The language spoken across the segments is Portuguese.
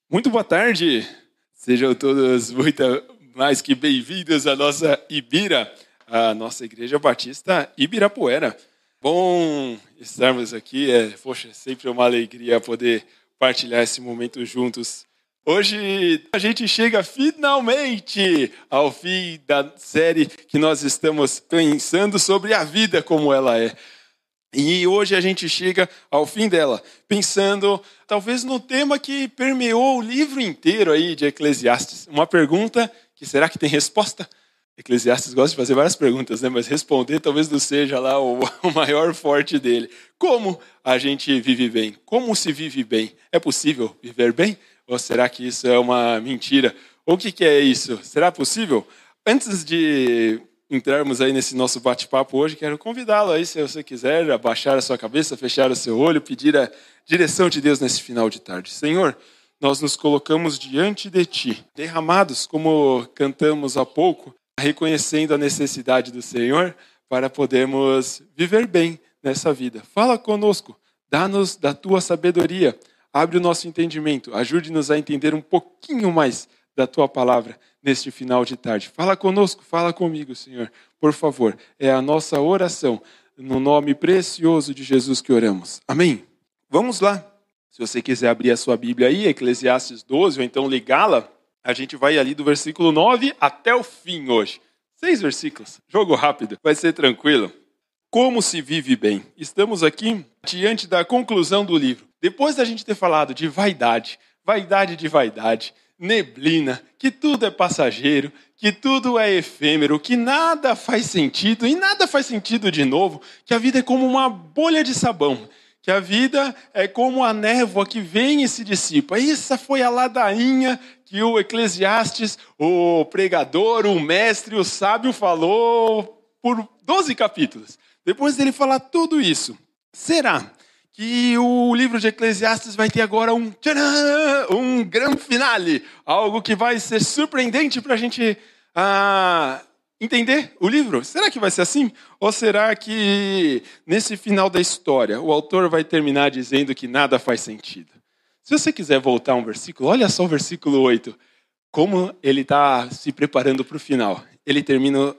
Muito boa tarde, sejam todos muito mais que bem-vindos à nossa Ibira, a nossa Igreja Batista Ibirapuera. Bom estarmos aqui, sempre uma alegria poder partilhar esse momento juntos. Hoje a gente chega finalmente ao fim da série que nós estamos pensando sobre a vida como ela é. E hoje a gente chega ao fim dela, pensando talvez no tema que permeou o livro inteiro aí de Eclesiastes. Uma pergunta que será que tem resposta? Eclesiastes gosta de fazer várias perguntas, né? Mas responder talvez não seja lá o maior forte dele. Como a gente vive bem? Como se vive bem? É possível viver bem? Ou será que isso é uma mentira? Ou o que é isso? Será possível? Antes de entrarmos aí nesse nosso bate-papo hoje, quero convidá-lo aí, se você quiser, abaixar a sua cabeça, fechar o seu olho, pedir a direção de Deus nesse final de tarde. Senhor, nós nos colocamos diante de Ti, derramados, como cantamos há pouco, reconhecendo a necessidade do Senhor para podermos viver bem nessa vida. Fala conosco, dá-nos da Tua sabedoria, abre o nosso entendimento, ajude-nos a entender um pouquinho mais da Tua palavra neste final de tarde. Fala conosco, fala comigo, Senhor. Por favor, é a nossa oração, no nome precioso de Jesus que oramos. Amém? Vamos lá. Se você quiser abrir a sua Bíblia aí, Eclesiastes 12, ou então ligá-la, a gente vai ali do versículo 9 até o fim hoje. 6 versículos, jogo rápido, vai ser tranquilo. Como se vive bem? Estamos aqui diante da conclusão do livro. Depois da gente ter falado de vaidade, vaidade de vaidade, neblina, que tudo é passageiro, que tudo é efêmero, que nada faz sentido e nada faz sentido de novo, que a vida é como uma bolha de sabão, que a vida é como a névoa que vem e se dissipa. Essa foi a ladainha que o Eclesiastes, o pregador, o mestre, o sábio falou por 12 capítulos. Depois dele falar tudo isso, será que o livro de Eclesiastes vai ter agora um grande finale, algo que vai ser surpreendente para a gente entender o livro? Será que vai ser assim? Ou será que nesse final da história o autor vai terminar dizendo que nada faz sentido? Se você quiser voltar um versículo, olha só o versículo 8, como ele está se preparando para o final. Ele termina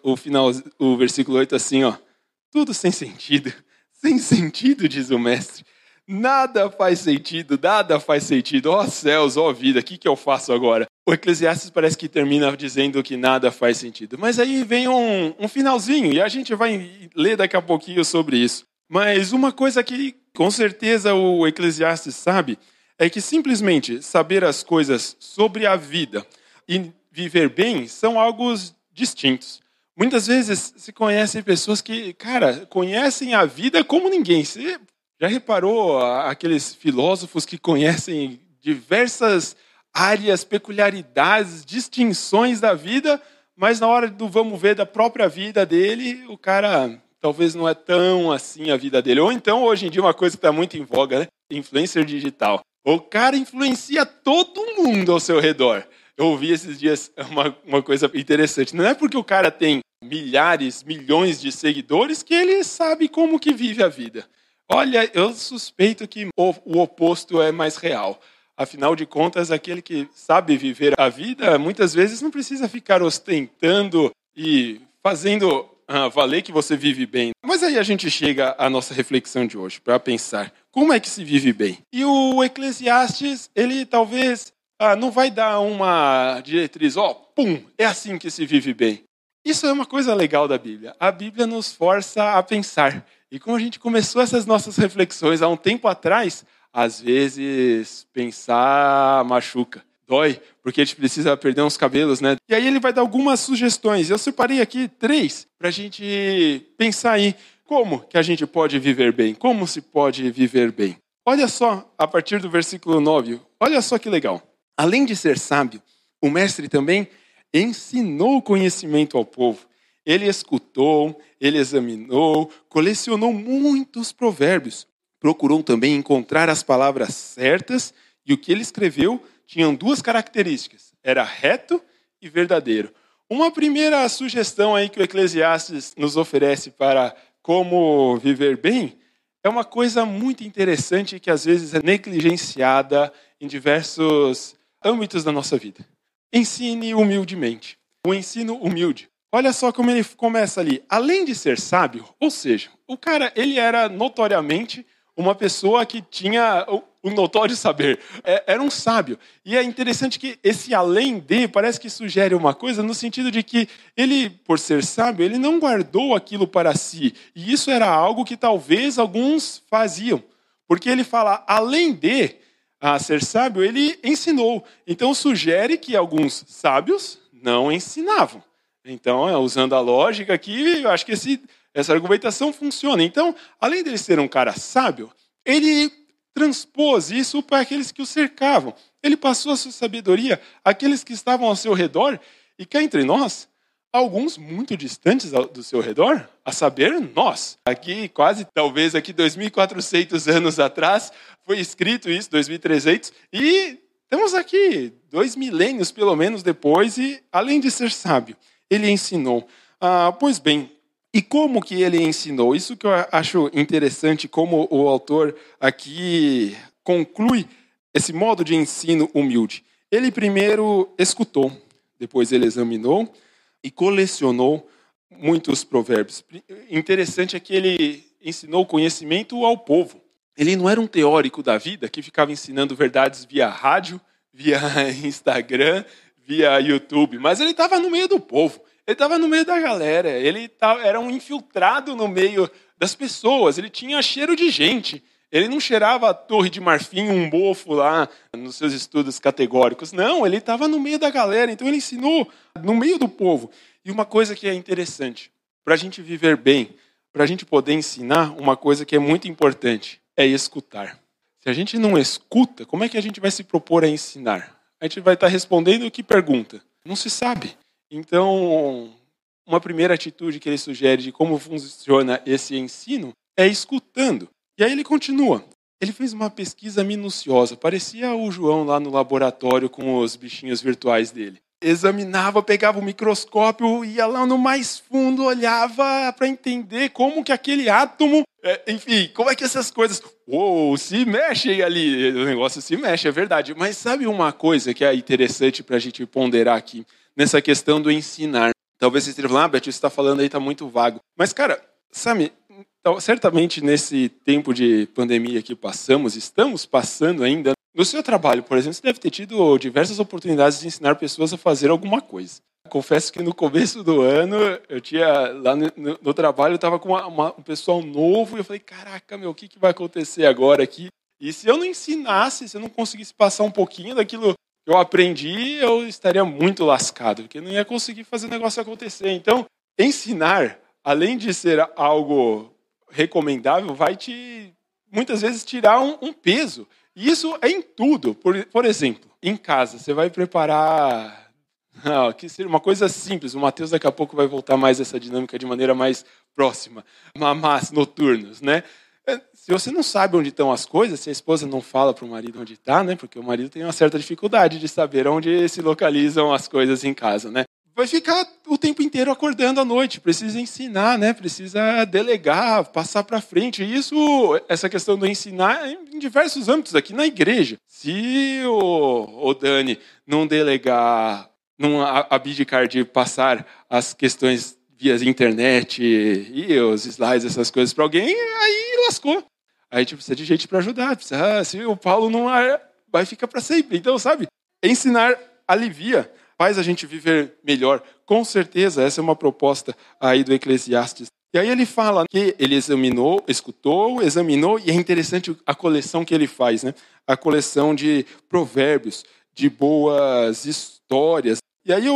o versículo 8 assim, ó, tudo sem sentido. Sem sentido, diz o mestre. Nada faz sentido, nada faz sentido. Ó céus, ó vida, o que eu faço agora? O Eclesiastes parece que termina dizendo que nada faz sentido. Mas aí vem um finalzinho, e a gente vai ler daqui a pouquinho sobre isso. Mas uma coisa que com certeza o Eclesiastes sabe, é que simplesmente saber as coisas sobre a vida e viver bem são algo distintos. Muitas vezes se conhecem pessoas que, conhecem a vida como ninguém. Você já reparou aqueles filósofos que conhecem diversas áreas, peculiaridades, distinções da vida, mas na hora do vamos ver da própria vida dele, o cara talvez não é tão assim a vida dele. Ou então, hoje em dia, uma coisa que está muito em voga, né? Influencer digital. O cara influencia todo mundo ao seu redor. Eu ouvi esses dias uma coisa interessante. Não é porque o cara tem milhares, milhões de seguidores que ele sabe como que vive a vida. Olha, eu suspeito que o oposto é mais real. Afinal de contas, aquele que sabe viver a vida, muitas vezes não precisa ficar ostentando e fazendo valer que você vive bem. Mas aí a gente chega à nossa reflexão de hoje, para pensar, como é que se vive bem? E o Eclesiastes, ele talvez não vai dar uma diretriz, é assim que se vive bem. Isso é uma coisa legal da Bíblia. A Bíblia nos força a pensar. E como a gente começou essas nossas reflexões há um tempo atrás, às vezes pensar machuca, dói, porque a gente precisa perder uns cabelos, né? E aí ele vai dar algumas sugestões. Eu separei aqui 3 para a gente pensar aí como que a gente pode viver bem, como se pode viver bem. Olha só, a partir do versículo 9, olha só que legal. Além de ser sábio, o mestre também ensinou conhecimento ao povo. Ele escutou, ele examinou, colecionou muitos provérbios. Procurou também encontrar as palavras certas e o que ele escreveu tinham 2 características. Era reto e verdadeiro. Uma primeira sugestão aí que o Eclesiastes nos oferece para como viver bem é uma coisa muito interessante que às vezes é negligenciada em diversos âmbitos da nossa vida. Ensine humildemente. O ensino humilde. Olha só como ele começa ali. Além de ser sábio, ou seja, o cara, ele era notoriamente uma pessoa que tinha o notório saber. Era um sábio. E é interessante que esse além de parece que sugere uma coisa no sentido de que ele, por ser sábio, ele não guardou aquilo para si. E isso era algo que talvez alguns faziam. Porque ele fala, além de ser sábio, ele ensinou. Então sugere que alguns sábios não ensinavam. Então, usando a lógica aqui, eu acho que essa argumentação funciona. Então, além dele ser um cara sábio, ele transpôs isso para aqueles que o cercavam. Ele passou a sua sabedoria àqueles que estavam ao seu redor, e cá entre nós, alguns muito distantes do seu redor, a saber, nós. Aqui, quase, talvez aqui 2.400 anos atrás, foi escrito isso, 2.300, e estamos aqui 2 milênios pelo menos depois, e além de ser sábio, ele ensinou. Pois bem, e como que ele ensinou? Isso que eu acho interessante, como o autor aqui conclui esse modo de ensino humilde. Ele primeiro escutou, depois ele examinou e colecionou muitos provérbios. Interessante é que ele ensinou conhecimento ao povo. Ele não era um teórico da vida que ficava ensinando verdades via rádio, via Instagram, via YouTube, mas ele estava no meio do povo, ele estava no meio da galera, era um infiltrado no meio das pessoas, ele tinha cheiro de gente, ele não cheirava a Torre de Marfim, um bofo lá nos seus estudos categóricos, não, ele estava no meio da galera, então ele ensinou no meio do povo. E uma coisa que é interessante, para a gente viver bem, para a gente poder ensinar, uma coisa que é muito importante, é escutar. Se a gente não escuta, como é que a gente vai se propor a ensinar? A gente vai estar respondendo o que pergunta. Não se sabe. Então, uma primeira atitude que ele sugere de como funciona esse ensino é escutando. E aí ele continua. Ele fez uma pesquisa minuciosa. Parecia o João lá no laboratório com os bichinhos virtuais dele. Examinava, pegava o microscópio, ia lá no mais fundo, olhava para entender como que aquele átomo, enfim, como é que essas coisas, se mexem ali, o negócio se mexe, é verdade. Mas sabe uma coisa que é interessante para a gente ponderar aqui, nessa questão do ensinar? Talvez você esteja falando, Beto, você está falando aí, está muito vago. Mas, cara, sabe, certamente nesse tempo de pandemia que estamos passando ainda, no seu trabalho, por exemplo, você deve ter tido diversas oportunidades de ensinar pessoas a fazer alguma coisa. Confesso que no começo do ano, eu tinha lá no trabalho, eu estava com um pessoal novo, e eu falei, caraca, o que vai acontecer agora aqui? E se eu não ensinasse, se eu não conseguisse passar um pouquinho daquilo que eu aprendi, eu estaria muito lascado, porque eu não ia conseguir fazer o negócio acontecer. Então, ensinar, além de ser algo recomendável, vai muitas vezes tirar um peso. E isso é em tudo. Por exemplo, em casa, você vai preparar que seria uma coisa simples. O Matheus daqui a pouco vai voltar mais essa dinâmica de maneira mais próxima. Mamás noturnos, né? Se você não sabe onde estão as coisas, se a esposa não fala para o marido onde está, né? Porque o marido tem uma certa dificuldade de saber onde se localizam as coisas em casa, né? Vai ficar o tempo inteiro acordando à noite, precisa ensinar, né? Precisa delegar, passar para frente. E essa questão do ensinar em diversos âmbitos aqui na igreja. Se o Dani não delegar, não abdicar de passar as questões via internet e os slides, essas coisas para alguém, aí lascou. Aí a gente precisa de gente para ajudar. Se o Paulo não vai ficar para sempre. Então, sabe, ensinar alivia, faz a gente viver melhor. Com certeza, essa é uma proposta aí do Eclesiastes. E aí ele fala que ele escutou, examinou, e é interessante a coleção que ele faz, né? A coleção de provérbios, de boas histórias. E aí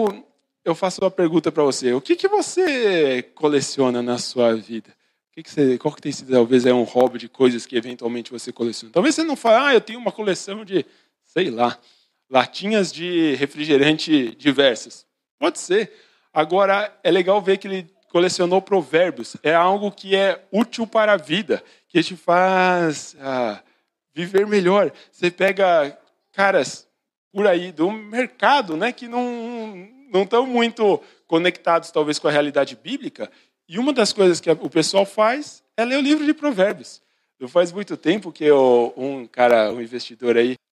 eu faço uma pergunta para você. O que você coleciona na sua vida? Qual que tem sido, talvez, um hobby de coisas que eventualmente você coleciona? Talvez você não fale, eu tenho uma coleção de, sei lá, latinhas de refrigerante diversas. Pode ser. Agora, é legal ver que ele colecionou provérbios. É algo que é útil para a vida, que te faz viver melhor. Você pega caras por aí do mercado, né, que não estão muito conectados, talvez, com a realidade bíblica. E uma das coisas que o pessoal faz é ler o livro de provérbios. Não faz muito tempo que um investidor aí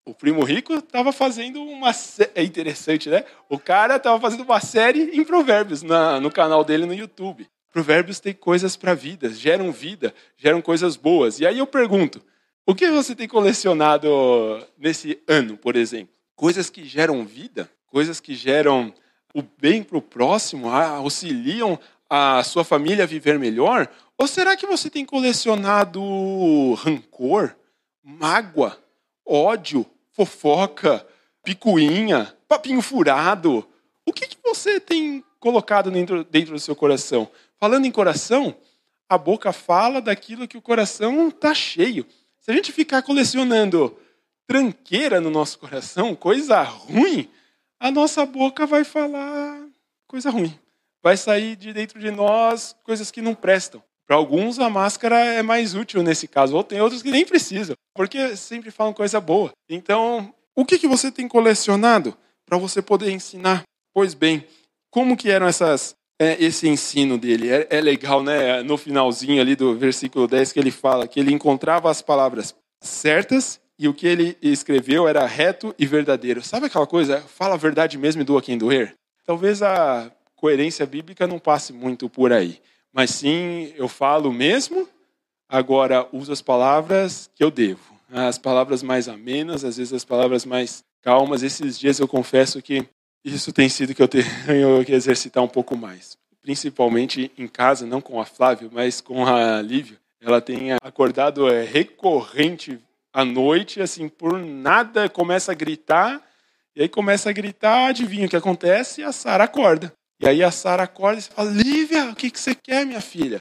O primo rico estava fazendo uma série. É interessante, né? O cara estava fazendo uma série em Provérbios no canal dele no YouTube. Provérbios tem coisas para vida, geram coisas boas. E aí eu pergunto, o que você tem colecionado nesse ano, por exemplo? Coisas que geram vida? Coisas que geram o bem para o próximo? Auxiliam a sua família a viver melhor? Ou será que você tem colecionado rancor, mágoa, ódio, fofoca, picuinha, papinho furado? O que você tem colocado dentro do seu coração? Falando em coração, a boca fala daquilo que o coração está cheio. Se a gente ficar colecionando tranqueira no nosso coração, coisa ruim, a nossa boca vai falar coisa ruim. Vai sair de dentro de nós coisas que não prestam. Para alguns, a máscara é mais útil nesse caso. Ou tem outros que nem precisam, porque sempre falam coisa boa. Então, o que você tem colecionado para você poder ensinar? Pois bem, como que eram esse ensino dele? É legal, né? No finalzinho ali do versículo 10, que ele fala que ele encontrava as palavras certas e o que ele escreveu era reto e verdadeiro. Sabe aquela coisa? Fala a verdade mesmo e doa quem doer? Talvez a coerência bíblica não passe muito por aí. Mas sim, eu falo mesmo, agora uso as palavras que eu devo. As palavras mais amenas, às vezes as palavras mais calmas. Esses dias eu confesso que isso tem sido que eu tenho que exercitar um pouco mais. Principalmente em casa, não com a Flávia, mas com a Lívia. Ela tem acordado recorrente à noite, assim, por nada, começa a gritar. E aí começa a gritar, adivinha o que acontece? A Sara acorda. E aí a Sara acorda e fala, Lívia, o que você quer, minha filha?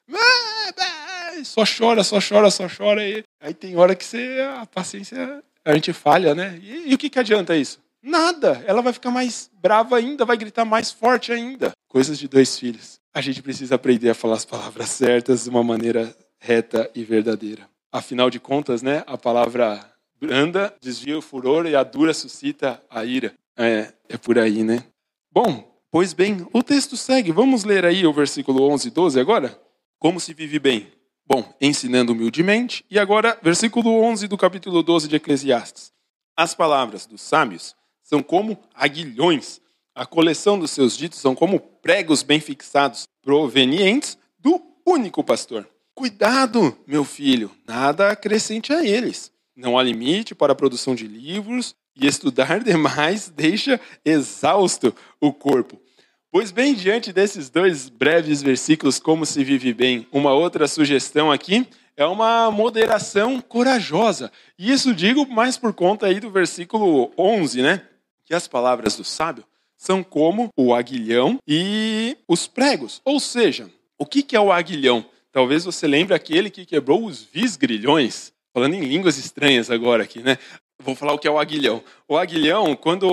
Só chora, só chora, só chora. Aí tem hora que a paciência, a gente falha, né? E o que adianta isso? Nada. Ela vai ficar mais brava ainda, vai gritar mais forte ainda. Coisas de 2 filhos. A gente precisa aprender a falar as palavras certas de uma maneira reta e verdadeira. Afinal de contas, né? A palavra branda desvia o furor e a dura suscita a ira. É por aí, né? Bom, pois bem, o texto segue. Vamos ler aí o versículo 11 e 12 agora? Como se vive bem? Bom, ensinando humildemente. E agora, versículo 11 do capítulo 12 de Eclesiastes. As palavras dos sábios são como aguilhões. A coleção dos seus ditos são como pregos bem fixados, provenientes do único pastor. Cuidado, meu filho, nada acrescente a eles. Não há limite para a produção de livros, e estudar demais deixa exausto o corpo. Pois bem, diante desses 2 breves versículos, como se vive bem, uma outra sugestão aqui é uma moderação corajosa. E isso digo mais por conta aí do versículo 11, né? Que as palavras do sábio são como o aguilhão e os pregos. Ou seja, o que é o aguilhão? Talvez você lembre aquele que quebrou os visgrilhões. Falando em línguas estranhas agora aqui, né? Vou falar o que é o aguilhão. O aguilhão, quando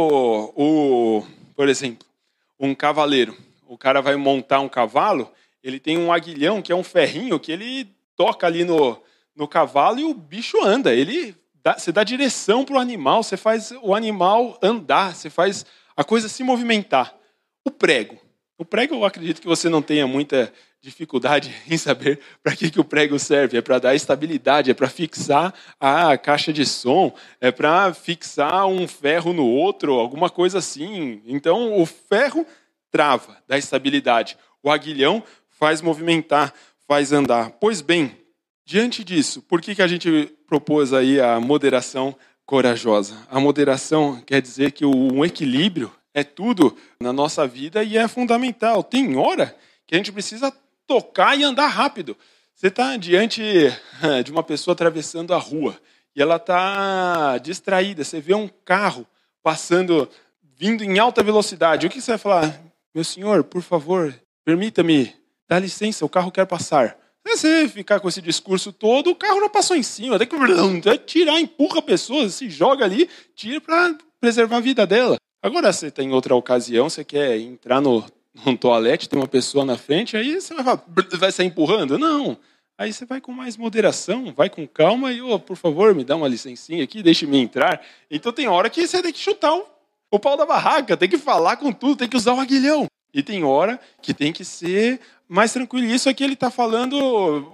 por exemplo, um cavaleiro, o cara vai montar um cavalo, ele tem um aguilhão, que é um ferrinho, que ele toca ali no cavalo e o bicho anda. Você dá direção para o animal, você faz o animal andar, você faz a coisa se movimentar. O prego eu acredito que você não tenha muita dificuldade em saber para que o prego serve. É para dar estabilidade, é para fixar a caixa de som, é para fixar um ferro no outro, alguma coisa assim. Então, o ferro trava, dá estabilidade. O aguilhão faz movimentar, faz andar. Pois bem, diante disso, por que a gente propôs aí a moderação corajosa? A moderação quer dizer que um equilíbrio é tudo na nossa vida e é fundamental. Tem hora que a gente precisa tocar e andar rápido. Você está diante de uma pessoa atravessando a rua e ela está distraída. Você vê um carro passando, vindo em alta velocidade. O que você vai falar? Meu senhor, por favor, permita-me, dá licença, o carro quer passar. Se você ficar com esse discurso todo, o carro não passou em cima. Tem que tirar, empurra a pessoa, se joga ali, tira para preservar a vida dela. Agora você está em outra ocasião, você quer entrar num toalete, tem uma pessoa na frente, aí você vai sair empurrando? Não. Aí você vai com mais moderação, vai com calma e, por favor, me dá uma licencinha aqui, deixe-me entrar. Então tem hora que você tem que chutar o pau da barraca, tem que falar com tudo, tem que usar o aguilhão. E tem hora que tem que ser mais tranquilo. Isso aqui ele está falando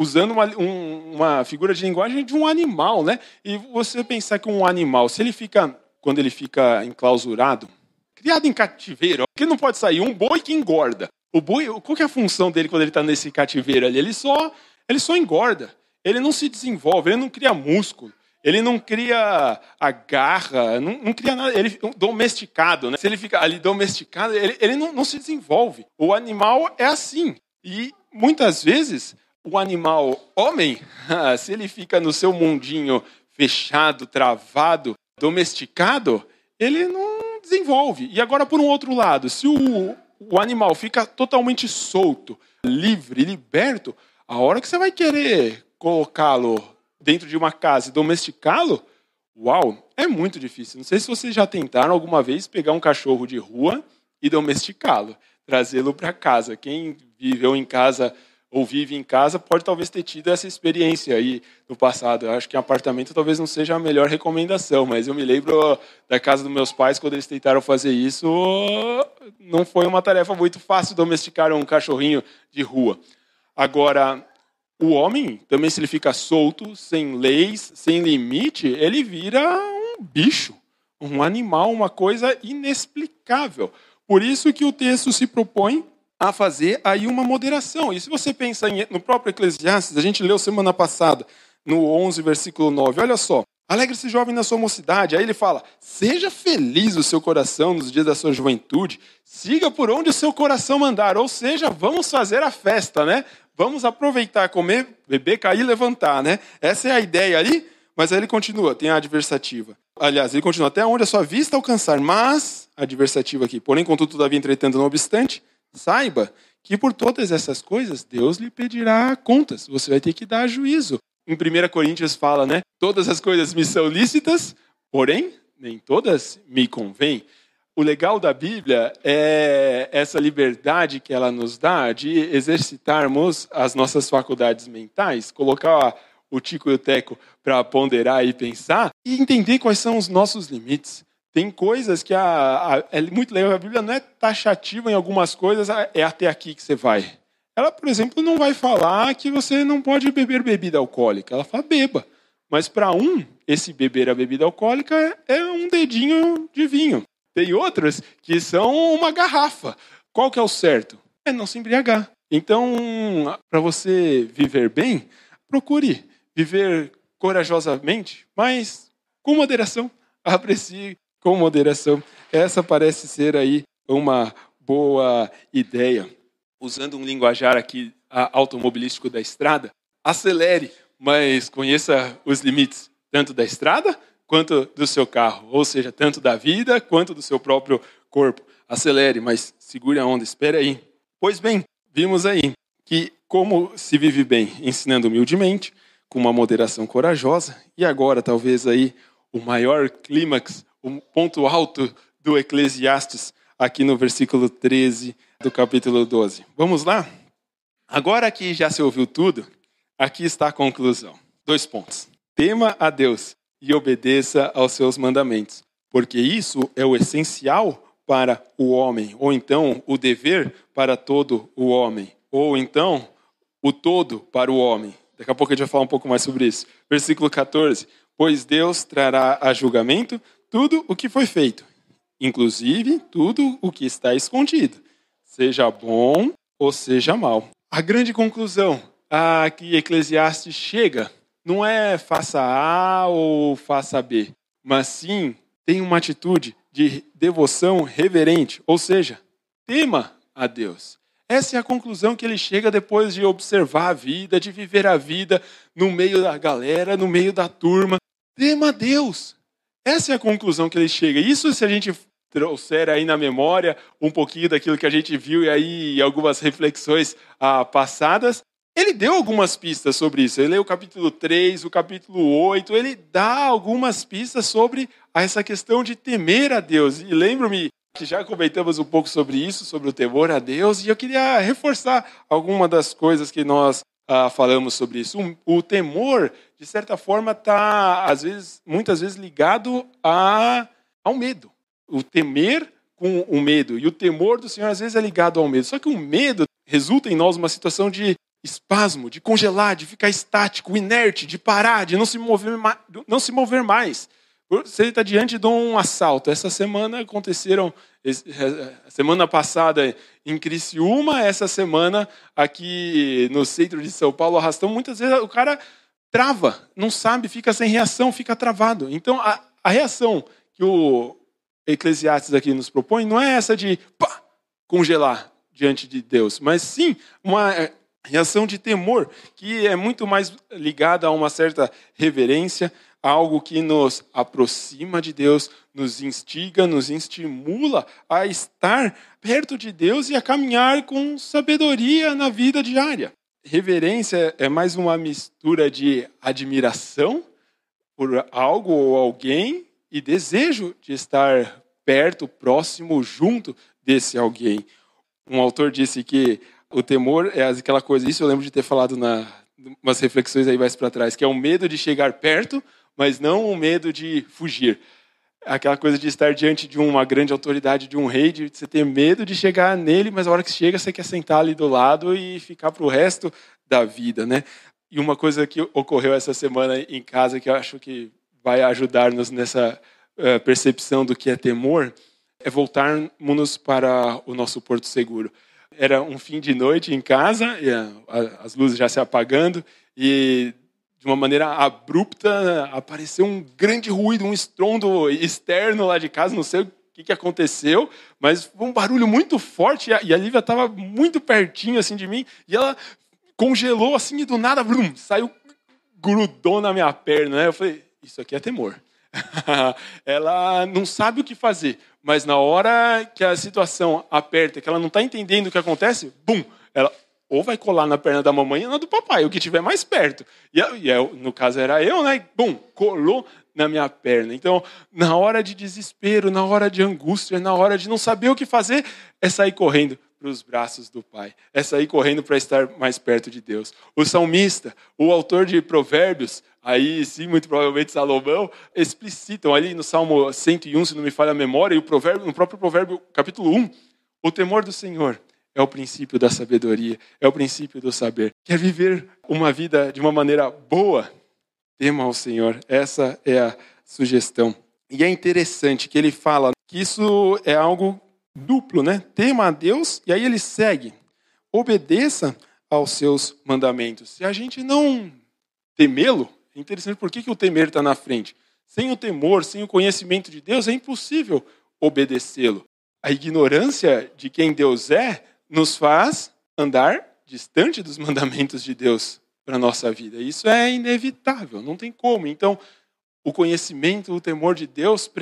usando uma figura de linguagem de um animal, né? E você pensar que um animal, quando ele fica enclausurado, criado em cativeiro, que não pode sair, um boi que engorda. O boi, qual que é a função dele quando ele está nesse cativeiro ali? Ele só engorda. Ele não se desenvolve, ele não cria músculo. Ele não cria a garra, não cria nada. Ele é domesticado, né? Se ele fica ali domesticado, ele não se desenvolve. O animal é assim. E muitas vezes, o animal homem, se ele fica no seu mundinho fechado, travado, domesticado, ele não desenvolve. E agora, por um outro lado, se o animal fica totalmente solto, livre, liberto, a hora que você vai querer colocá-lo dentro de uma casa e domesticá-lo, uau, é muito difícil. Não sei se vocês já tentaram alguma vez pegar um cachorro de rua e domesticá-lo, trazê-lo para casa. Quem viveu em casa ou vive em casa pode talvez ter tido essa experiência aí no passado. Eu acho que apartamento talvez não seja a melhor recomendação, mas eu me lembro da casa dos meus pais, quando eles tentaram fazer isso, não foi uma tarefa muito fácil domesticar um cachorrinho de rua. Agora, o homem, também se ele fica solto, sem leis, sem limite, ele vira um bicho, um animal, uma coisa inexplicável. Por isso que o texto se propõe a fazer aí uma moderação. E se você pensa no próprio Eclesiastes, a gente leu semana passada, no 11, versículo 9, olha só. Alegre-se, jovem, na sua mocidade. Aí ele fala, seja feliz o seu coração nos dias da sua juventude, siga por onde o seu coração mandar. Ou seja, vamos fazer a festa, né? Vamos aproveitar, comer, beber, cair e levantar, né? Essa é a ideia ali, mas aí ele continua, tem a adversativa. Aliás, ele continua, até onde a sua vista alcançar, mas, adversativa aqui, porém, contudo, todavia, entretanto, não obstante, saiba que por todas essas coisas, Deus lhe pedirá contas, você vai ter que dar juízo. Em 1 Coríntios fala, né? Todas as coisas me são lícitas, porém, nem todas me convêm. O legal da Bíblia é essa liberdade que ela nos dá de exercitarmos as nossas faculdades mentais, colocar o tico e o teco para ponderar e pensar e entender quais são os nossos limites. Tem coisas que é muito legal, a Bíblia não é taxativa em algumas coisas, é até aqui que você vai. Ela, por exemplo, não vai falar que você não pode beber bebida alcoólica, ela fala beba. Mas para esse beber a bebida alcoólica é um dedinho de vinho. Tem outras que são uma garrafa. Qual que é o certo? É não se embriagar. Então, para você viver bem, procure viver corajosamente, mas com moderação. Aprecie com moderação. Essa parece ser aí uma boa ideia. Usando um linguajar aqui automobilístico da estrada, acelere, mas conheça os limites, tanto da estrada quanto do seu carro, ou seja, tanto da vida quanto do seu próprio corpo. Acelere, mas segure a onda, espere aí. Pois bem, vimos aí que como se vive bem ensinando humildemente, com uma moderação corajosa, e agora talvez aí o maior clímax, o ponto alto do Eclesiastes, aqui no versículo 13 do capítulo 12. Vamos lá? Agora que já se ouviu tudo, aqui está a conclusão. 2 pontos. Tema a Deus e obedeça aos seus mandamentos, porque isso é o essencial para o homem, ou então o dever para todo o homem, ou então o todo para o homem. Daqui a pouco a gente vai falar um pouco mais sobre isso. Versículo 14. Pois Deus trará a julgamento tudo o que foi feito, inclusive tudo o que está escondido, seja bom ou seja mal. A grande conclusão a que Eclesiastes chega não é faça A ou faça B, mas sim tem uma atitude de devoção reverente, ou seja, tema a Deus. Essa é a conclusão que ele chega depois de observar a vida, de viver a vida no meio da galera, no meio da turma. Tema a Deus. Essa é a conclusão que ele chega. Isso se a gente trouxer aí na memória um pouquinho daquilo que a gente viu e aí algumas reflexões passadas, ele deu algumas pistas sobre isso. Ele leu o capítulo 3, o capítulo 8, ele dá algumas pistas sobre essa questão de temer a Deus. E lembro-me que já comentamos um pouco sobre isso, sobre o temor a Deus, e eu queria reforçar alguma das coisas que nós falamos sobre isso. O temor, de certa forma, está, muitas vezes, ligado ao medo. O temer com o medo. E o temor do Senhor, às vezes, é ligado ao medo. Só que o medo resulta em nós uma situação de espasmo, de congelar, de ficar estático, inerte, de parar, de não se mover mais. Você está diante de um assalto. Essa semana aconteceram, a semana passada em Criciúma, essa semana aqui no centro de São Paulo, Arrastão, muitas vezes o cara trava, não sabe, fica sem reação, fica travado. Então a reação que o Eclesiastes aqui nos propõe não é essa de congelar diante de Deus, mas sim uma reação de temor, que é muito mais ligada a uma certa reverência, algo que nos aproxima de Deus, nos instiga, nos estimula a estar perto de Deus e a caminhar com sabedoria na vida diária. Reverência é mais uma mistura de admiração por algo ou alguém e desejo de estar perto, próximo, junto desse alguém. Um autor disse que o temor é aquela coisa, isso eu lembro de ter falado umas reflexões aí mais para trás, que é o medo de chegar perto, mas não o medo de fugir. Aquela coisa de estar diante de uma grande autoridade, de um rei, de você ter medo de chegar nele, mas a hora que chega você quer sentar ali do lado e ficar para o resto da vida, né? E uma coisa que ocorreu essa semana em casa, que eu acho que vai ajudar-nos nessa percepção do que é temor, é voltarmos para o nosso porto seguro. Era um fim de noite em casa, e as luzes já se apagando, e de uma maneira abrupta apareceu um grande ruído, um estrondo externo lá de casa, não sei o que aconteceu, mas foi um barulho muito forte, e a Lívia estava muito pertinho assim, de mim, e ela congelou assim, e do nada, saiu, grudou na minha perna, né? Eu falei, isso aqui é temor. Ela não sabe o que fazer, mas na hora que a situação aperta, que ela não está entendendo o que acontece, ela ou vai colar na perna da mamãe ou na do papai, o que estiver mais perto. No caso era eu, né? Colou na minha perna. Então, na hora de desespero, na hora de angústia, na hora de não saber o que fazer, é sair correndo para os braços do Pai. É sair correndo para estar mais perto de Deus. O salmista, o autor de Provérbios, aí sim, muito provavelmente Salomão, explicitam ali no Salmo 101, se não me falha a memória, e no próprio Provérbio, capítulo 1, o temor do Senhor é o princípio da sabedoria, é o princípio do saber. Quer viver uma vida de uma maneira boa? Tema ao Senhor. Essa é a sugestão. E é interessante que ele fala que isso é algo duplo, né? Tema a Deus e aí ele segue. Obedeça aos seus mandamentos. Se a gente não temê-lo, é interessante por que o temer está na frente. Sem o temor, sem o conhecimento de Deus, é impossível obedecê-lo. A ignorância de quem Deus é nos faz andar distante dos mandamentos de Deus para a nossa vida. Isso é inevitável, não tem como. Então, o conhecimento, o temor de Deus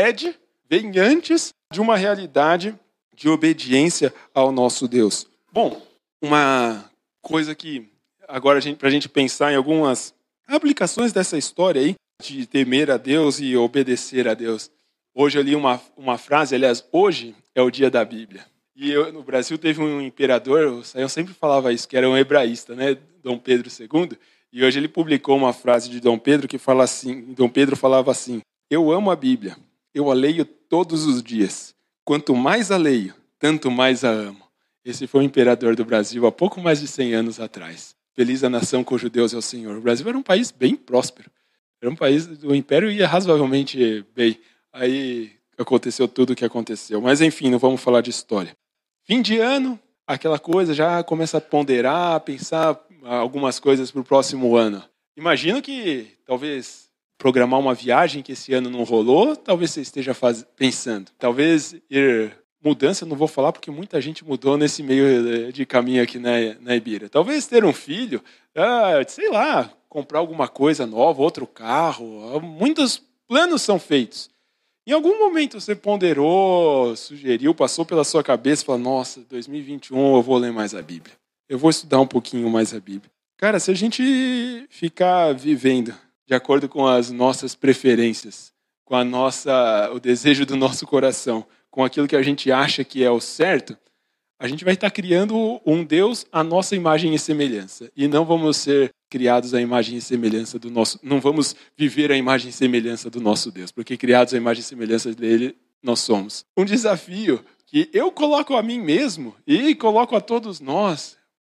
vem antes de uma realidade de obediência ao nosso Deus. Bom, uma coisa que agora para a gente pensar em algumas aplicações dessa história aí, de temer a Deus e obedecer a Deus. Hoje eu li uma frase, aliás, hoje é o dia da Bíblia. E no Brasil teve um imperador, eu sempre falava isso, que era um hebraísta, né? Dom Pedro II. E hoje ele publicou uma frase de Dom Pedro que fala assim, Dom Pedro falava assim: eu amo a Bíblia, eu a leio todos os dias. Quanto mais a leio, tanto mais a amo. Esse foi o imperador do Brasil há pouco mais de 100 anos atrás. Feliz a nação cujo Deus é o Senhor. O Brasil era um país bem próspero. Era um país, o império ia razoavelmente bem. Aí aconteceu tudo o que aconteceu. Mas enfim, não vamos falar de história. Fim de ano, aquela coisa já começa a ponderar, a pensar algumas coisas para o próximo ano. Imagino que talvez programar uma viagem que esse ano não rolou, talvez você esteja pensando. Talvez mudança, não vou falar porque muita gente mudou nesse meio de caminho aqui na Ibira. Talvez ter um filho, sei lá, comprar alguma coisa nova, outro carro. Muitos planos são feitos. Em algum momento você ponderou, sugeriu, passou pela sua cabeça e falou: nossa, 2021 eu vou ler mais a Bíblia. Eu vou estudar um pouquinho mais a Bíblia. Cara, se a gente ficar vivendo de acordo com as nossas preferências, com o desejo do nosso coração, com aquilo que a gente acha que é o certo, a gente vai estar criando um Deus à nossa imagem e semelhança. E não vamos ser criados à imagem e semelhança do nosso... Não vamos viver a imagem e semelhança do nosso Deus, porque criados à imagem e semelhança dele, nós somos. Um desafio que eu coloco a mim mesmo e coloco a todos nós,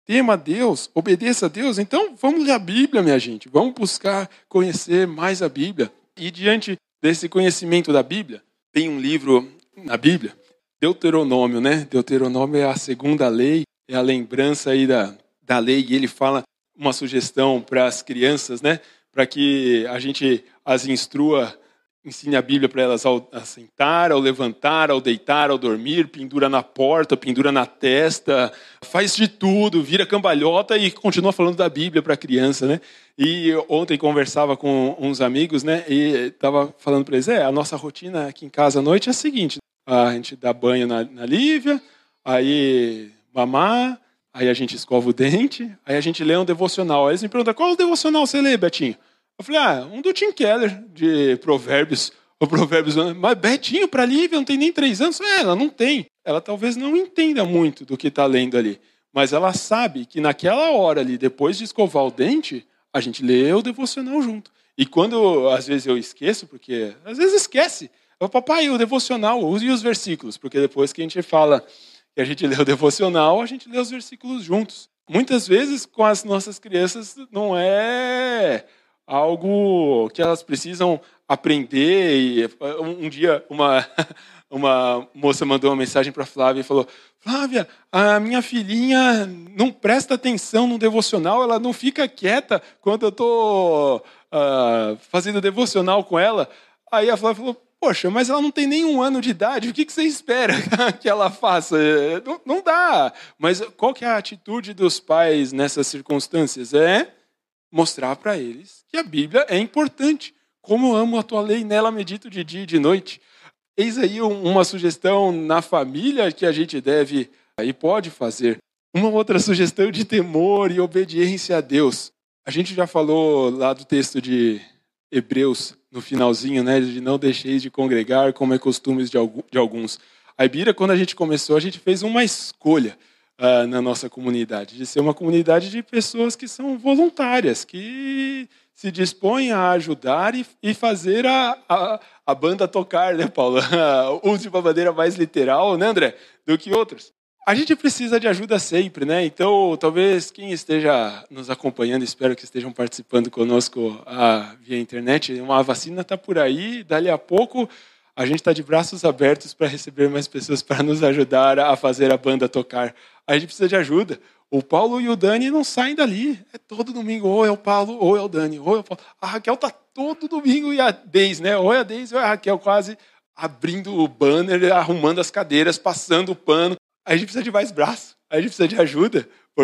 tema a Deus, obedeça a Deus. Então, vamos ler a Bíblia, minha gente. Vamos buscar conhecer mais a Bíblia. E diante desse conhecimento da Bíblia, tem um livro na Bíblia, Deuteronômio, né? Deuteronômio é a segunda lei, é a lembrança aí da lei. E ele fala uma sugestão para as crianças, né? Para que a gente as instrua, ensine a Bíblia para elas ao sentar, ao levantar, ao deitar, ao dormir, pendura na porta, pendura na testa, faz de tudo, vira cambalhota e continua falando da Bíblia para a criança, né? E ontem conversava com uns amigos, né? E estava falando para eles, a nossa rotina aqui em casa à noite é a seguinte, a gente dá banho na Lívia, aí mamar, aí a gente escova o dente, aí a gente lê um devocional. Aí eles me perguntam, qual devocional você lê, Betinho? Eu falei, um do Tim Keller, de Provérbios. O Provérbios, mas Betinho, para Lívia, não tem nem 3 anos. Ela não tem. Ela talvez não entenda muito do que está lendo ali. Mas ela sabe que naquela hora ali, depois de escovar o dente, a gente lê o devocional junto. E quando, às vezes, eu esqueço, porque às vezes esquece. Eu, papai, o devocional, use os versículos. Porque depois que a gente fala que a gente lê o devocional, a gente lê os versículos juntos. Muitas vezes, com as nossas crianças, não é algo que elas precisam aprender. E um dia, uma moça mandou uma mensagem para a Flávia e falou, Flávia, a minha filhinha não presta atenção no devocional, ela não fica quieta quando eu estou fazendo devocional com ela. Aí a Flávia falou, poxa, mas ela não tem nem 1 ano de idade, o que você espera que ela faça? Não dá. Mas qual que é a atitude dos pais nessas circunstâncias? É mostrar para eles que a Bíblia é importante. Como eu amo a tua lei, nela medito de dia e de noite. Eis aí uma sugestão na família que a gente deve e pode fazer. Uma outra sugestão de temor e obediência a Deus. A gente já falou lá do texto de Hebreus, no finalzinho, né, de não deixeis de congregar, como é costume de alguns. A Ibira, quando a gente começou, a gente fez uma escolha na nossa comunidade, de ser uma comunidade de pessoas que são voluntárias, que se dispõem a ajudar e fazer a banda tocar, né, Paulo? Use uma maneira mais literal, né, André, do que outros. A gente precisa de ajuda sempre, né? Então, talvez quem esteja nos acompanhando, espero que estejam participando conosco via internet, uma vacina está por aí, dali a pouco a gente está de braços abertos para receber mais pessoas para nos ajudar a fazer a banda tocar. A gente precisa de ajuda. O Paulo e o Dani não saem dali. É todo domingo, ou é o Paulo, ou é o Dani, ou é o Paulo. A Raquel está todo domingo e a Deise, né? Ou é a Deise ou é a Raquel, quase abrindo o banner, arrumando as cadeiras, passando o pano. A gente precisa de mais braço, a gente precisa de ajuda,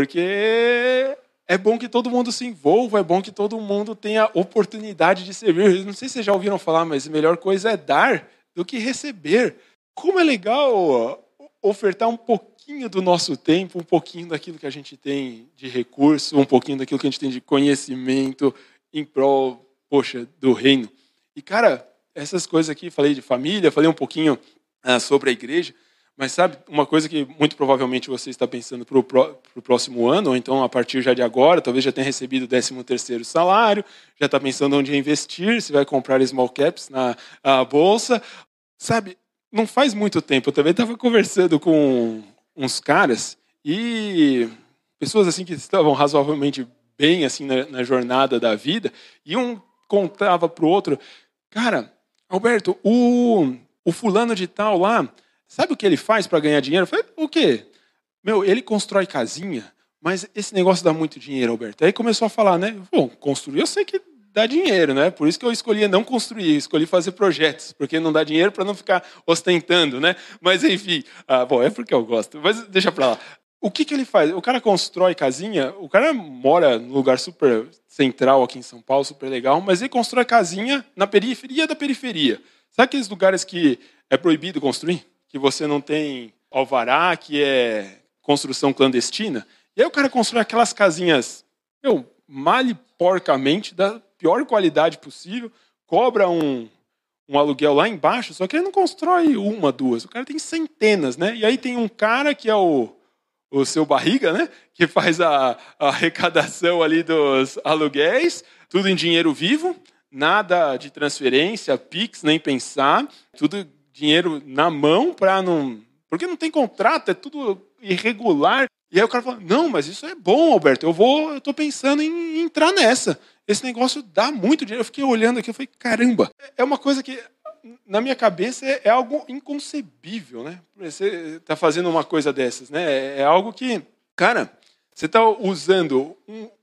porque é bom que todo mundo se envolva, é bom que todo mundo tenha oportunidade de servir. Não sei se vocês já ouviram falar, mas a melhor coisa é dar do que receber. Como é legal ofertar um pouquinho do nosso tempo, um pouquinho daquilo que a gente tem de recurso, um pouquinho daquilo que a gente tem de conhecimento em prol, do reino. E, cara, essas coisas aqui, falei de família, falei um pouquinho sobre a igreja, mas sabe, uma coisa que muito provavelmente você está pensando para o próximo ano, ou então a partir já de agora, talvez já tenha recebido o 13º salário, já está pensando onde investir, se vai comprar small caps na bolsa. Sabe, não faz muito tempo, eu também estava conversando com uns caras e pessoas assim que estavam razoavelmente bem assim na jornada da vida, e um contava para o outro, cara, Alberto, o fulano de tal lá, sabe o que ele faz para ganhar dinheiro? Eu falei, o quê? Ele constrói casinha, mas esse negócio dá muito dinheiro, Alberto. Aí começou a falar, né? Bom, construir eu sei que dá dinheiro, né? Por isso que eu escolhi não construir, escolhi fazer projetos, porque não dá dinheiro para não ficar ostentando, né? Mas enfim, é porque eu gosto, mas deixa para lá. O que ele faz? O cara constrói casinha, o cara mora num lugar super central aqui em São Paulo, super legal, mas ele constrói casinha na periferia da periferia. Sabe aqueles lugares que é proibido construir? Que você não tem alvará, que é construção clandestina? E aí o cara constrói aquelas casinhas, male porcamente, da pior qualidade possível, cobra um aluguel lá embaixo, só que ele não constrói 1, 2, o cara tem centenas, né? E aí tem um cara que é o seu barriga, né? Que faz a arrecadação ali dos aluguéis, tudo em dinheiro vivo, nada de transferência, Pix, nem pensar, tudo dinheiro na mão para não... Porque não tem contrato, é tudo irregular. E aí o cara fala, não, mas isso é bom, Alberto, eu tô pensando em entrar nessa. Esse negócio dá muito dinheiro. Eu fiquei olhando aqui, eu falei, caramba, é uma coisa que na minha cabeça é algo inconcebível, né? Você tá fazendo uma coisa dessas, né? É algo que, cara, você está usando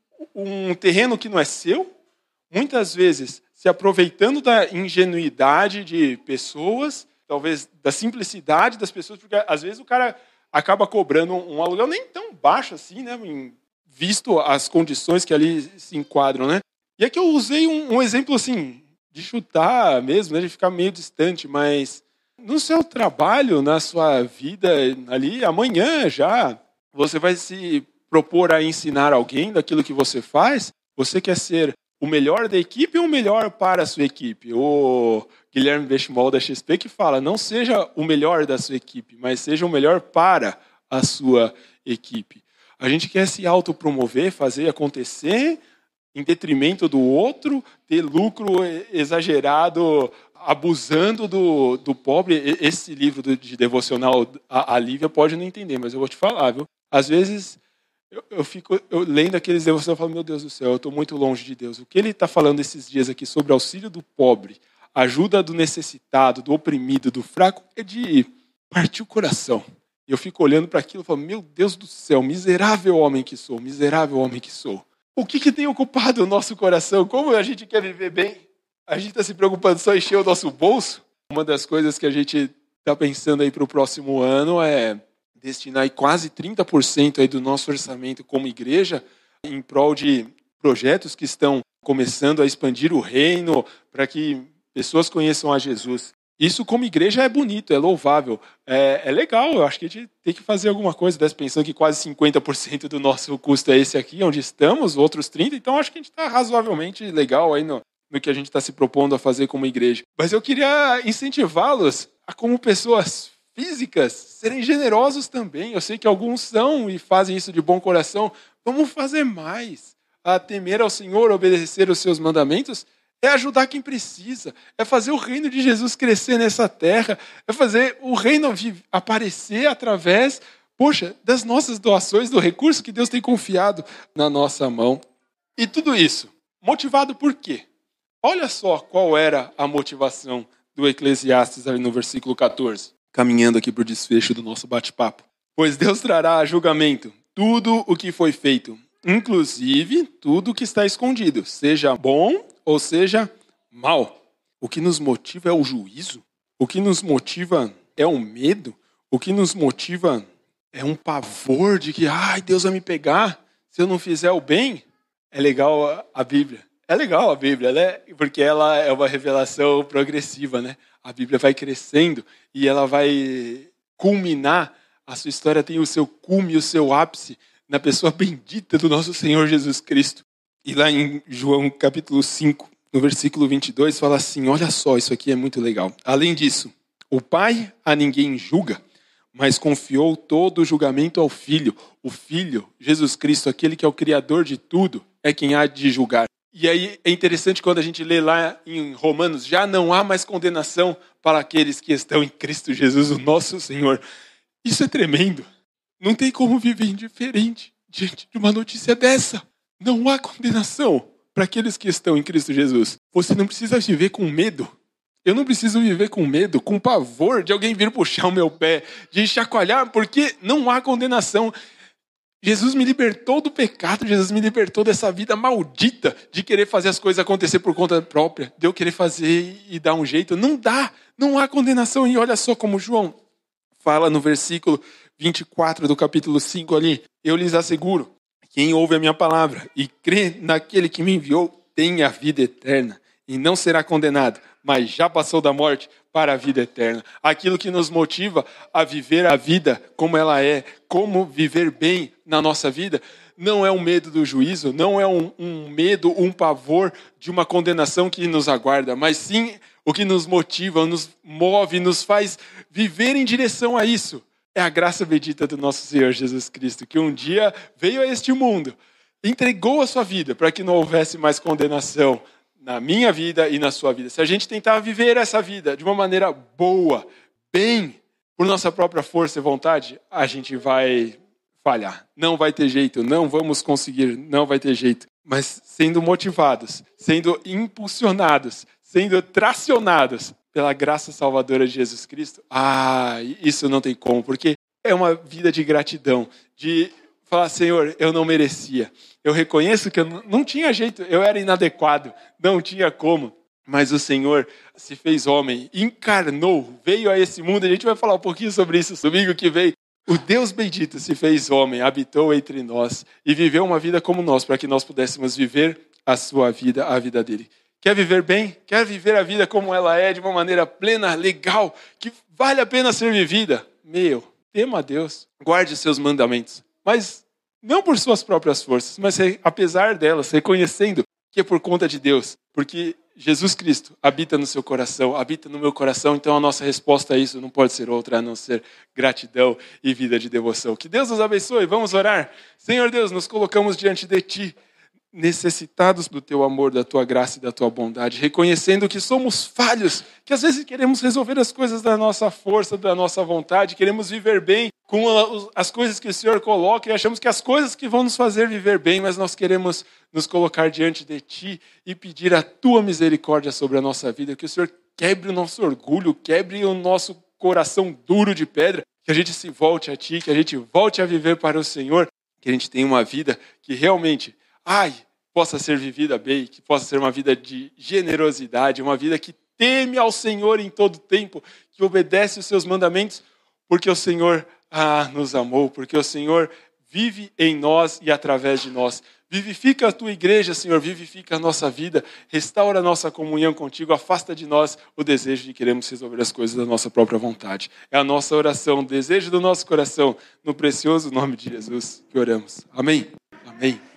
um terreno que não é seu, muitas vezes se aproveitando da ingenuidade de pessoas, talvez da simplicidade das pessoas, porque às vezes o cara acaba cobrando um aluguel nem tão baixo assim, né? Visto as condições que ali se enquadram, né? E aqui eu usei um exemplo assim, de chutar mesmo, né? De ficar meio distante, mas no seu trabalho, na sua vida ali, amanhã já, você vai se propor a ensinar alguém daquilo que você faz, você quer ser o melhor da equipe ou o melhor para a sua equipe? O Guilherme Benchimol da XP que fala, não seja o melhor da sua equipe, mas seja o melhor para a sua equipe. A gente quer se autopromover, fazer acontecer em detrimento do outro, ter lucro exagerado, abusando do pobre. Esse livro de devocional, a Lívia pode não entender, mas eu vou te falar, viu? Às vezes eu lendo aqueles devocionais e falo, meu Deus do céu, eu estou muito longe de Deus. O que ele está falando esses dias aqui sobre auxílio do pobre, ajuda do necessitado, do oprimido, do fraco, é de partir o coração. E eu fico olhando para aquilo e falo, meu Deus do céu, miserável homem que sou, miserável homem que sou. O que tem ocupado o nosso coração? Como a gente quer viver bem? A gente está se preocupando só em encher o nosso bolso? Uma das coisas que a gente está pensando aí para o próximo ano é destinar aí quase 30% aí do nosso orçamento como igreja em prol de projetos que estão começando a expandir o reino para que pessoas conheçam a Jesus. Isso como igreja é bonito, é louvável, é legal. Eu acho que a gente tem que fazer alguma coisa dessa, pensando que quase 50% do nosso custo é esse aqui, onde estamos, outros 30%. Então acho que a gente está razoavelmente legal aí no que a gente está se propondo a fazer como igreja. Mas eu queria incentivá-los a, como pessoas físicas, serem generosos também. Eu sei que alguns são e fazem isso de bom coração. Vamos fazer mais. A temer ao Senhor, obedecer os seus mandamentos, é ajudar quem precisa, é fazer o reino de Jesus crescer nessa terra, é fazer o reino aparecer através, das nossas doações, do recurso que Deus tem confiado na nossa mão. E tudo isso, motivado por quê? Olha só qual era a motivação do Eclesiastes ali no versículo 14. Caminhando aqui para o desfecho do nosso bate-papo. Pois Deus trará a julgamento tudo o que foi feito, inclusive tudo o que está escondido, seja bom ou seja mal. O que nos motiva é o juízo, o que nos motiva é o medo, o que nos motiva é um pavor de que Deus vai me pegar se eu não fizer o bem. É legal a Bíblia. É legal a Bíblia, né? Porque ela é uma revelação progressiva, né? A Bíblia vai crescendo e ela vai culminar. A sua história tem o seu cume, o seu ápice na pessoa bendita do nosso Senhor Jesus Cristo. E lá em João capítulo 5, no versículo 22, fala assim, olha só, isso aqui é muito legal. Além disso, o Pai a ninguém julga, mas confiou todo o julgamento ao Filho. O Filho, Jesus Cristo, aquele que é o Criador de tudo, é quem há de julgar. E aí é interessante quando a gente lê lá em Romanos, já não há mais condenação para aqueles que estão em Cristo Jesus, o nosso Senhor. Isso é tremendo. Não tem como viver indiferente diante de uma notícia dessa. Não há condenação para aqueles que estão em Cristo Jesus. Você não precisa viver com medo. Eu não preciso viver com medo, com pavor de alguém vir puxar o meu pé, de chacoalhar, porque não há condenação. Jesus me libertou do pecado, Jesus me libertou dessa vida maldita de querer fazer as coisas acontecer por conta própria, de eu querer fazer e dar um jeito. Não dá, não há condenação. E olha só como João fala no versículo 24 do capítulo 5 ali. Eu lhes asseguro, quem ouve a minha palavra e crê naquele que me enviou, tem a vida eterna e não será condenado, mas já passou da morte para a vida eterna. Aquilo que nos motiva a viver a vida como ela é, como viver bem na nossa vida, não é um medo do juízo, não é um medo, um pavor de uma condenação que nos aguarda, mas sim o que nos motiva, nos move, nos faz viver em direção a isso. É a graça bendita do nosso Senhor Jesus Cristo, que um dia veio a este mundo, entregou a sua vida para que não houvesse mais condenação na minha vida e na sua vida. Se a gente tentar viver essa vida de uma maneira boa, bem, por nossa própria força e vontade, a gente vai falhar. Não vai ter jeito, não vamos conseguir, não vai ter jeito. Mas sendo motivados, sendo impulsionados, sendo tracionados pela graça salvadora de Jesus Cristo, isso não tem como, porque é uma vida de gratidão, de falar, Senhor, eu não merecia. Eu reconheço que eu não tinha jeito, eu era inadequado, não tinha como. Mas o Senhor se fez homem, encarnou, veio a esse mundo. A gente vai falar um pouquinho sobre isso domingo que vem. O Deus bendito se fez homem, habitou entre nós e viveu uma vida como nós, para que nós pudéssemos viver a sua vida, a vida dele. Quer viver bem? Quer viver a vida como ela é, de uma maneira plena, legal, que vale a pena ser vivida? Tema a Deus, guarde os seus mandamentos, mas não por suas próprias forças, mas apesar delas, reconhecendo que é por conta de Deus, porque Jesus Cristo habita no seu coração, habita no meu coração, então a nossa resposta a isso não pode ser outra a não ser gratidão e vida de devoção. Que Deus nos abençoe, vamos orar. Senhor Deus, nos colocamos diante de Ti, necessitados do Teu amor, da Tua graça e da Tua bondade, reconhecendo que somos falhos, que às vezes queremos resolver as coisas da nossa força, da nossa vontade, queremos viver bem com as coisas que o Senhor coloca e achamos que as coisas que vão nos fazer viver bem, mas nós queremos nos colocar diante de Ti e pedir a Tua misericórdia sobre a nossa vida, que o Senhor quebre o nosso orgulho, quebre o nosso coração duro de pedra, que a gente se volte a Ti, que a gente volte a viver para o Senhor, que a gente tenha uma vida que realmente possa ser vivida bem, que possa ser uma vida de generosidade, uma vida que teme ao Senhor em todo tempo, que obedece os seus mandamentos, porque o Senhor nos amou, porque o Senhor vive em nós e através de nós. Vivifica a Tua igreja, Senhor, vivifica a nossa vida, restaura a nossa comunhão contigo, afasta de nós o desejo de queremos resolver as coisas da nossa própria vontade. É a nossa oração, o desejo do nosso coração, no precioso nome de Jesus que oramos. Amém. Amém.